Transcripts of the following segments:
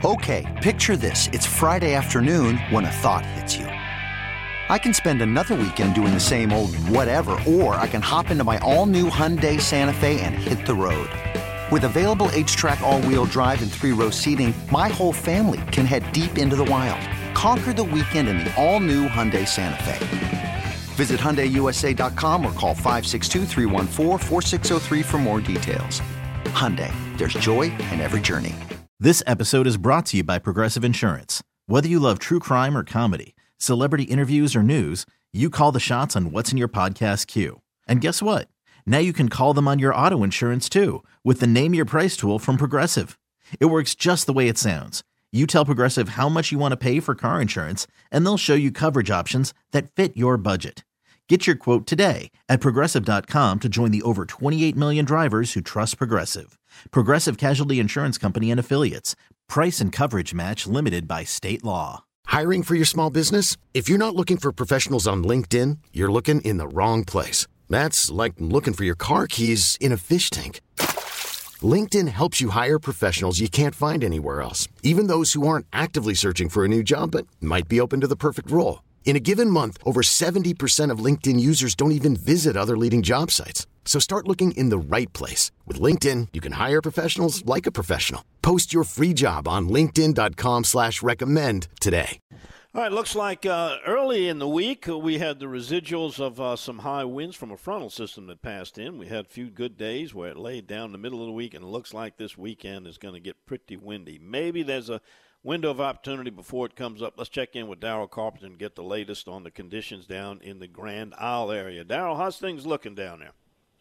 Okay, picture this. It's Friday afternoon when a thought hits you. I can spend another weekend doing the same old whatever, or I can hop into my all-new Hyundai Santa Fe and hit the road. With available H-Track all-wheel drive and 3-row seating, my whole family can head deep into the wild. Conquer the weekend in the all-new Hyundai Santa Fe. Visit HyundaiUSA.com or call 562-314-4603 for more details. Hyundai, there's joy in every journey. This episode is brought to you by Progressive Insurance. Whether you love true crime or comedy, celebrity interviews or news, you call the shots on what's in your podcast queue. And guess what? Now you can call them on your auto insurance too with the Name Your Price tool from Progressive. It works just the way it sounds. You tell Progressive how much you want to pay for car insurance, and they'll show you coverage options that fit your budget. Get your quote today at Progressive.com to join the over 28 million drivers who trust Progressive. Progressive Casualty Insurance Company and Affiliates. Price and coverage match limited by state law. Hiring for your small business? If you're not looking for professionals on LinkedIn, you're looking in the wrong place. That's like looking for your car keys in a fish tank. LinkedIn helps you hire professionals you can't find anywhere else, even those who aren't actively searching for a new job but might be open to the perfect role. In a given month, over 70% of LinkedIn users don't even visit other leading job sites. So start looking in the right place. With LinkedIn, you can hire professionals like a professional. Post your free job on linkedin.com/recommend today. All right, looks like early in the week we had the residuals of some high winds from a frontal system that passed in. We had a few good days where it laid down in the middle of the week, and it looks like this weekend is going to get pretty windy. Maybe there's a window of opportunity before it comes up. Let's check in with Darrell Carpenter and get the latest on the conditions down in the Grand Isle area. Darrell, how's things looking down there?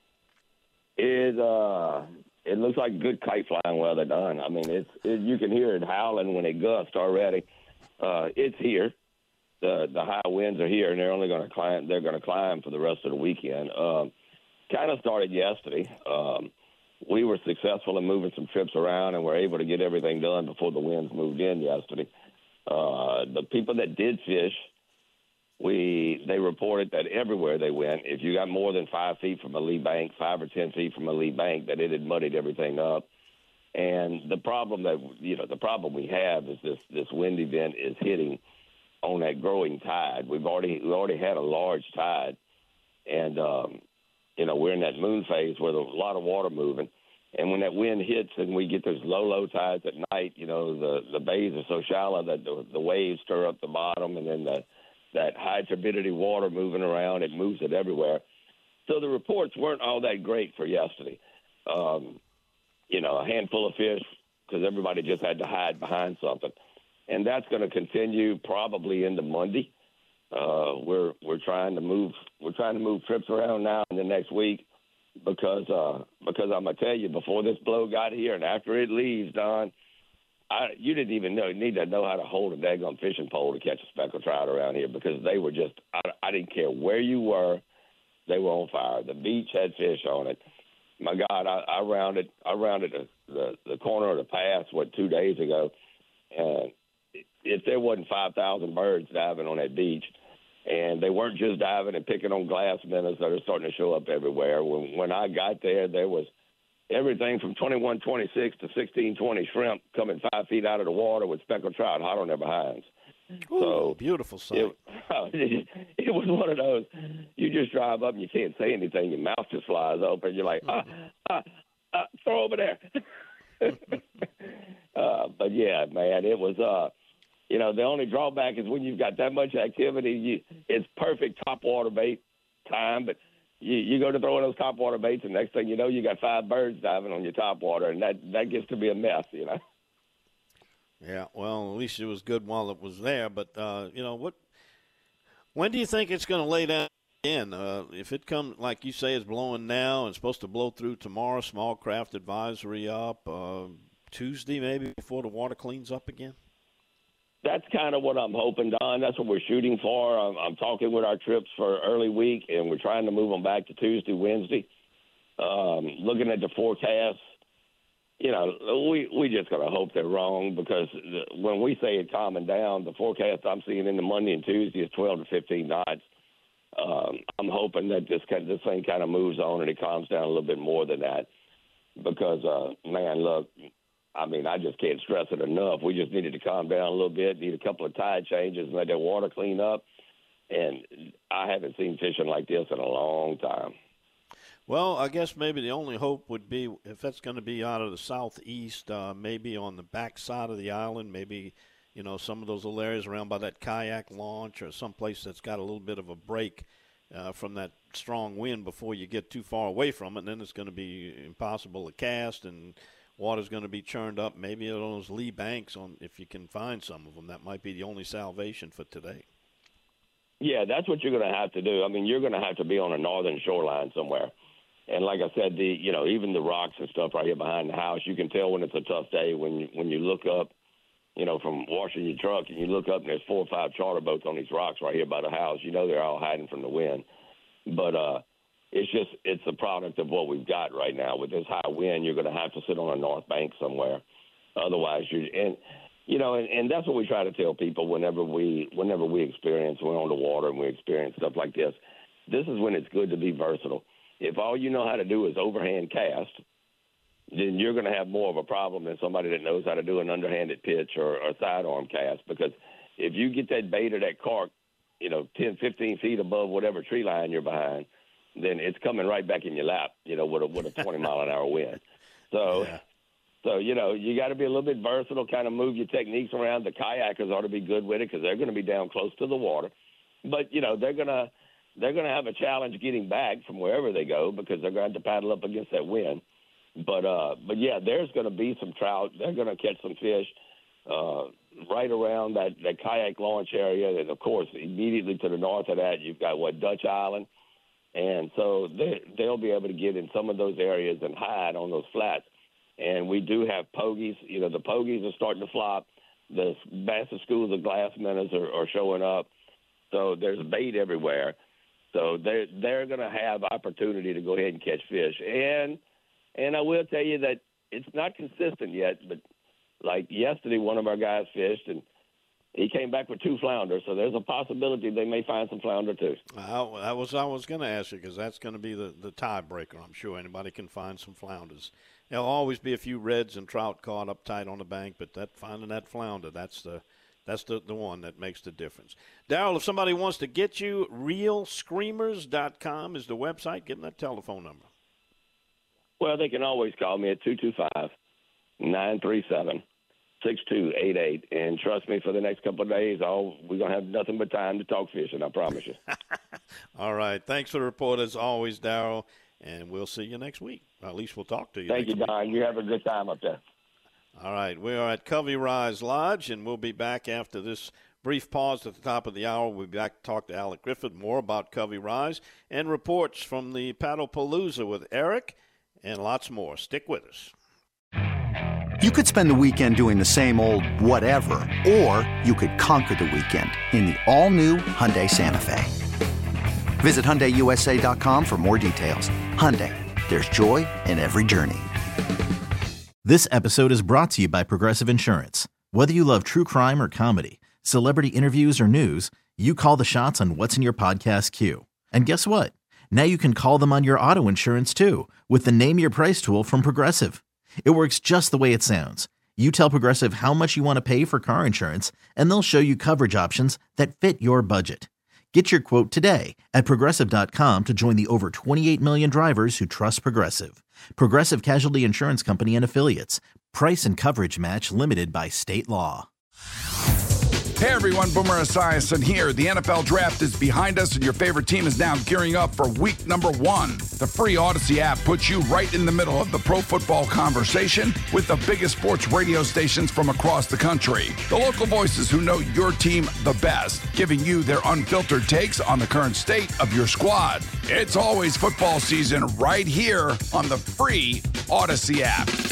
It looks like good kite flying weather done. I mean, you can hear it howling when it gusts already. It's here. The high winds are here, and they're only going to climb. They're going to climb for the rest of the weekend. Kind of started yesterday. We were successful in moving some trips around, and were able to get everything done before the winds moved in yesterday. The people that did fish, they reported that everywhere they went, if you got more than 5 feet from a lee bank, 5 or 10 feet from a lee bank, that it had muddied everything up. And the problem we have is this wind event is hitting on that growing tide. We already had a large tide, and we're in that moon phase where there's a lot of water moving. And when that wind hits and we get those low tides at night, the bays are so shallow that the waves stir up the bottom, and then that high turbidity water moving around, it moves it everywhere. So the reports weren't all that great for yesterday. A handful of fish because everybody just had to hide behind something. And that's going to continue probably into Monday. We're trying to move trips around now in the next week because I'm going to tell you, before this blow got here and after it leaves, Don, you didn't even need to know how to hold a daggone fishing pole to catch a speckled trout around here, because they were just I didn't care where you were, they were on fire. The beach had fish on it. My God, I rounded the corner of the pass 2 days ago, and if there wasn't 5,000 birds diving on that beach, and they weren't just diving and picking on glass minnows that are starting to show up everywhere. When I got there was everything from 2126 to 1620 shrimp coming 5 feet out of the water with speckled trout hot on their behinds. Ooh, so beautiful sight. It was one of those, you just drive up and you can't say anything. Your mouth just flies open. You're like, throw over there. But, yeah, man, it was the only drawback is when you've got that much activity, it's perfect topwater bait time. But you go to throw in those topwater baits, and next thing you know, you got 5 birds diving on your topwater, and that gets to be a mess, Yeah, well, at least it was good while it was there. But, when do you think it's going to lay down again? If it comes, like you say, it's blowing now and it's supposed to blow through tomorrow, small craft advisory up, Tuesday maybe before the water cleans up again? That's kind of what I'm hoping, Don. That's what we're shooting for. I'm talking with our trips for early week, and we're trying to move them back to Tuesday, Wednesday. Looking at the forecast, we just got to hope they're wrong, because when we say it calming down, the forecast I'm seeing in the Monday and Tuesday is 12 to 15 knots. I'm hoping that this thing kind of moves on and it calms down a little bit more than that, because, man, look, I mean, I just can't stress it enough. We just needed to calm down a little bit, need a couple of tide changes, and let that water clean up. And I haven't seen fishing like this in a long time. Well, I guess maybe the only hope would be if that's going to be out of the southeast, maybe on the back side of the island, maybe, some of those little areas around by that kayak launch or someplace that's got a little bit of a break from that strong wind before you get too far away from it. And then it's going to be impossible to cast and water's going to be churned up. Maybe on those lee banks, if you can find some of them, that might be the only salvation for today. Yeah, that's what you're going to have to do. I mean, you're going to have to be on a northern shoreline somewhere. And like I said, even the rocks and stuff right here behind the house, you can tell when it's a tough day when you look up, from washing your truck and you look up and there's 4 or 5 charter boats on these rocks right here by the house. They're all hiding from the wind. But it's a product of what we've got right now. With this high wind, you're going to have to sit on a north bank somewhere. Otherwise, and that's what we try to tell people whenever we experience, we're on the water and we experience stuff like this. This is when it's good to be versatile. If all you know how to do is overhand cast, then you're going to have more of a problem than somebody that knows how to do an underhanded pitch or a sidearm cast. Because if you get that bait or that carp, 10, 15 feet above whatever tree line you're behind, then it's coming right back in your lap, with a 20-mile-an-hour wind. So, yeah. So, you got to be a little bit versatile, kind of move your techniques around. The kayakers ought to be good with it because they're going to be down close to the water. But, they're going to have a challenge getting back from wherever they go because they're going to have to paddle up against that wind. But yeah, there's going to be some trout. They're going to catch some fish right around that kayak launch area. And, of course, immediately to the north of that, you've got, Dutch Island. And so they'll be able to get in some of those areas and hide on those flats. And we do have pogies. The pogies are starting to flop. The massive schools of glass minnows are showing up. So there's bait everywhere. So they're going to have opportunity to go ahead and catch fish. And I will tell you that it's not consistent yet, but like yesterday, one of our guys fished, and he came back with 2 flounders. So there's a possibility they may find some flounder too. I was going to ask you because that's going to be the tiebreaker. I'm sure anybody can find some flounders. There'll always be a few reds and trout caught up tight on the bank, but finding that flounder, that's the one that makes the difference. Darrell, if somebody wants to get you, realscreamers.com is the website. Give them that telephone number. Well, they can always call me at 225-937-6288. And trust me, for the next couple of days, we're going to have nothing but time to talk fishing, I promise you. All right. Thanks for the report, as always, Darrell, and we'll see you next week. Or at least we'll talk to you Thank you, Don. You have a good time up there. All right. We are at Covey Rise Lodge, and we'll be back after this brief pause at the top of the hour. We'll be back to talk to Alec Griffith more about Covey Rise and reports from the Paddlepalooza with Eric and lots more. Stick with us. You could spend the weekend doing the same old whatever, or you could conquer the weekend in the all-new Hyundai Santa Fe. Visit HyundaiUSA.com for more details. Hyundai, there's joy in every journey. This episode is brought to you by Progressive Insurance. Whether you love true crime or comedy, celebrity interviews or news, you call the shots on what's in your podcast queue. And guess what? Now you can call them on your auto insurance too with the Name Your Price tool from Progressive. It works just the way it sounds. You tell Progressive how much you want to pay for car insurance, and they'll show you coverage options that fit your budget. Get your quote today at Progressive.com to join the over 28 million drivers who trust Progressive. Progressive Casualty Insurance Company and Affiliates. Price and coverage match limited by state law. Hey everyone, Boomer Esiason here. The NFL Draft is behind us and your favorite team is now gearing up for week number 1. The free Odyssey app puts you right in the middle of the pro football conversation with the biggest sports radio stations from across the country. The local voices who know your team the best, giving you their unfiltered takes on the current state of your squad. It's always football season right here on the free Odyssey app.